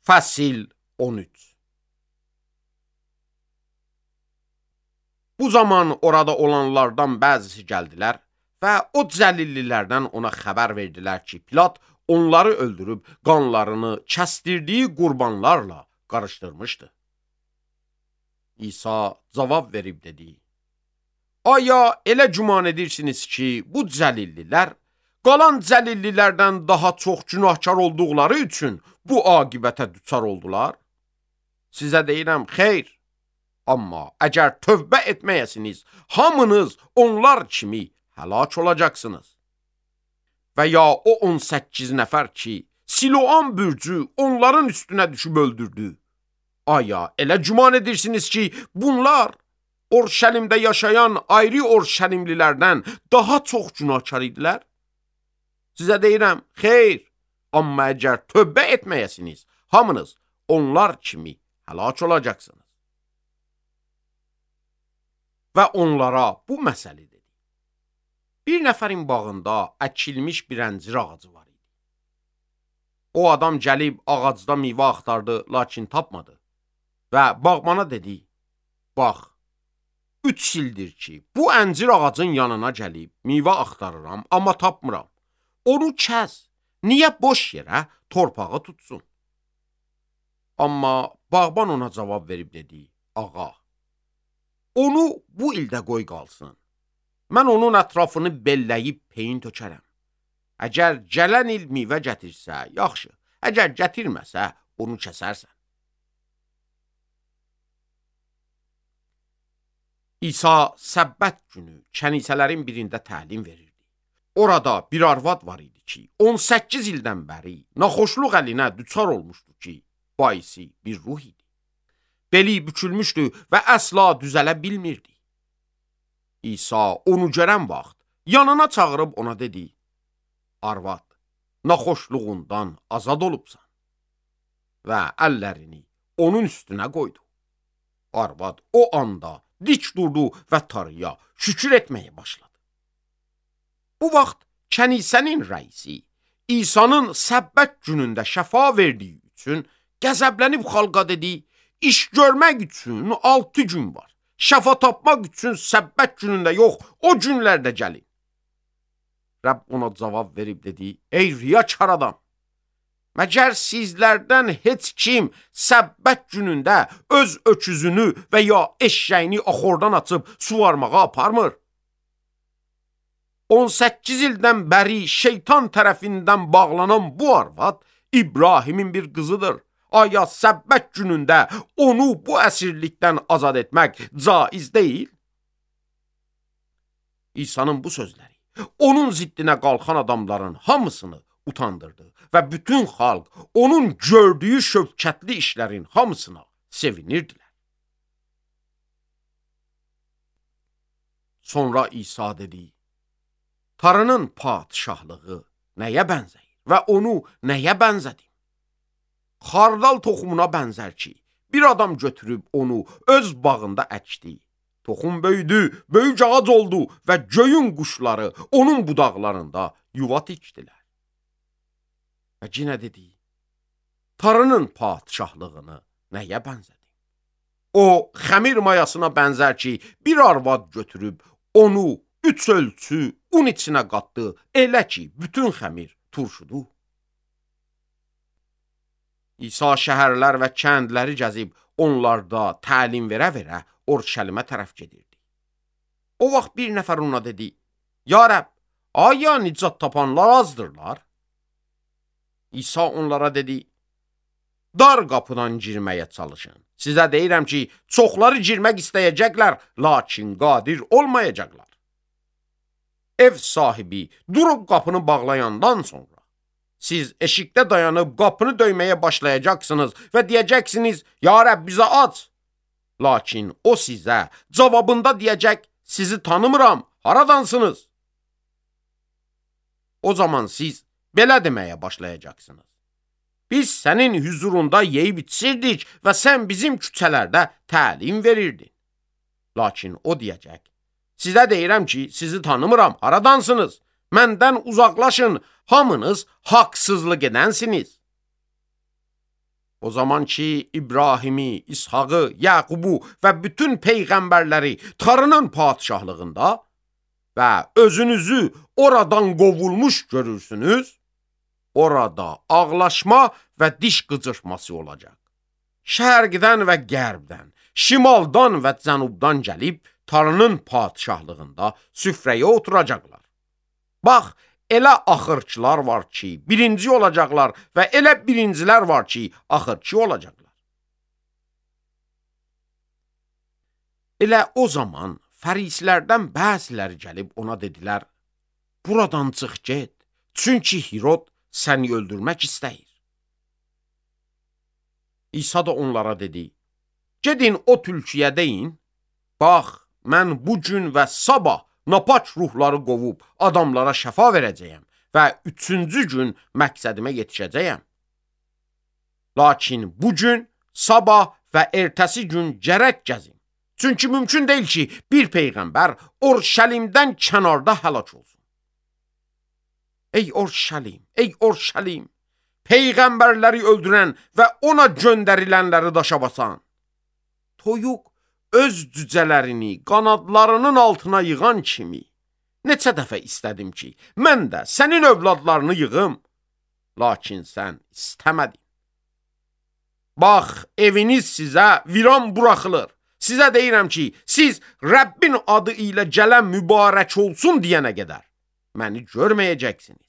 Fəsil 13. Bu zaman orada olanlardan bəzisi gəldilər və o cəlillilərdən ona xəbər verdilər ki, Pilat onları öldürüb qanlarını kəsdirdiyi qurbanlarla qarışdırmışdı. İsa cavab verib dedi: Aya elə güman edirsiniz ki, bu cəlillilər qalan cəlillilərdən daha çox günahkar olduqları üçün bu aqibətə düçar oldular? Sizə deyirəm, xeyr. Amma əgər tövbə etməyəsiniz, hamınız onlar kimi həlak olacaqsınız. Və ya o 18 nəfər ki, Siloam bürcü onların üstünə düşüb öldürdü. Aya elə güman edirsiniz ki, bunlar Orşəlimdə yaşayan ayrı Orşəlimlilərdən daha çox günahkar idilər? Sizə deyirəm, xeyr. Amma əgər tövbə etməyəsiniz, hamınız onlar kimi həlak olacaqsınız. Və onlara bu məsələ dedi. Bir nəfərin bağında əkilmiş bir əncir ağacı var idi. O adam gəlib ağacda meyvə axtardı, lakin tapmadı. Və bağbana dedi, bax, 3 ildir ki, bu əncir ağacın yanına gəlib meyvə axtarıram, amma tapmıram. Onu kəs, niyə boş yerə torpağı tutsun? Amma bağban ona cavab verib dedi, ağa, onu bu ildə qoy qalsın. Mən onun ətrafını belləyib peyin tökərəm. Əgər gələn il meyvə gətirsə, yaxşı. Əgər gətirməsə, onu kəsərsən. İsa səbbət günü kənisələrin birində təlim verirdi. Orada bir arvad var idi ki, 18 ildən bəri naxoşluq əlinə düçar olmuşdu ki, baisi bir ruh idi. Beli bükülmüşdü və əsla düzələ bilmirdi. İsa onu görən vaxt yanına çağırıb ona dedi, arvad, naxoşluğundan azad olubsan. Və əllərini onun üstünə qoydu. Arvad o anda dik durdu və Tanrıya şükür etməyə başladı. Bu vaxt kənisənin rəisi İsa'nın səbbət günündə şəfa verdiyi üçün qəzəblənib xalqa dedi, İş görmək üçün 6 gün var. Şəfa tapmaq üçün səbbət günündə yox, o günlərdə gəlin. Rəbb ona cavab verib dedi, ey riyakar adam, məgər sizlərdən heç kim səbbət günündə öz öküzünü və ya eşşəyini axordan açıb suvarmağa aparmır? 18 ildən bəri şeytan tərəfindən bağlanan bu arvad İbrahimin bir qızıdır. Aya səbbət günündə onu bu əsirlikdən azad etmək caiz deyil? İsa'nın bu sözləri onun ziddinə qalxan adamların hamısını utandırdı və bütün xalq onun gördüyü şövkətli işlərin hamısına sevinirdilər. Sonra İsa dedi, Tanrının padişahlığı nəyə bənzəyir və onu nəyə bənzədir? Xardal toxumuna bənzər ki, bir adam götürüb onu öz bağında əkdi. Toxum böyüdü, böyük ağac oldu və göyün quşları onun budaqlarında yuva tikdilər. Və yenə dedi, Tanrının padişahlığını nəyə bənzədir? O, xəmir mayasına bənzər ki, bir arvad götürüb onu 3 ölçü un içinə qatdı, elə ki, bütün xəmir turşudu. İsa şəhərlər və kəndləri gəzib onlarda təlim verə-verə Orşəlimə tərəf gedirdi. O vaxt bir nəfər ona dedi, Ya Rəbb, aya nicat tapanlar azdırlar? İsa onlara dedi, dar qapıdan girməyə çalışın. Sizə deyirəm ki, çoxları girmək istəyəcəklər, lakin qadir olmayacaqlar. Ev sahibi durub qapını bağlayandan sonra siz eşikdə dayanıb qapını döyməyə başlayacaqsınız və deyəcəksiniz, Ya Rəbb, bizə aç. Lakin o sizə cavabında deyəcək, sizi tanımıram, haradansınız? O zaman siz belə deməyə başlayacaqsınız. Biz sənin hüzurunda yeyib içirdik və sən bizim küçələrdə təlim verirdin. Lakin o deyəcək, sizə deyirəm ki, sizi tanımıram, haradansınız? Məndən uzaqlaşın, hamınız haqsızlıq edənsiniz. O zaman ki İbrahimi, İshaqı, Yaqubu və bütün peyğəmbərləri Tanrının padişahlığında və özünüzü oradan qovulmuş görürsünüz, orada ağlaşma və diş qıcırtması olacaq. Şərqdən və qərbdən, şimaldan və cənubdan gəlib Tanrının padişahlığında süfrəyə oturacaqlar. Bax, elə axırçılar var ki, birinci olacaqlar və elə birincilər var ki, axırçı olacaqlar. Elə o zaman fərislərdən bəziləri gəlib ona dedilər, buradan çıx get, çünki Hirod səni öldürmək istəyir. İsa da onlara dedi, gedin o tülküyə deyin, bax, mən bu gün və sabah napaç ruhları qovub adamlara şəfa verəcəyəm və 3-cü gün məqsədimə yetişəcəyəm. Lakin bu gün, sabah və ertəsi gün gərək gəzin. Çünki mümkün deyil ki, bir peyğəmbər Orşəlimdən kənarda həlak olsun. Ey Orşəlim, ey Orşəlim, peyğəmbərləri öldürən və ona göndərilənləri daşa basan. Toyuq öz cücələrini qanadlarının altına yığan kimi neçə dəfə istədim ki, mən də sənin övladlarını yığım, lakin sən istəmədin. Bax, eviniz sizə viran buraxılır. Sizə deyirəm ki, siz Rəbbin adı ilə gələn mübarək olsun deyənə qədər məni görməyəcəksiniz.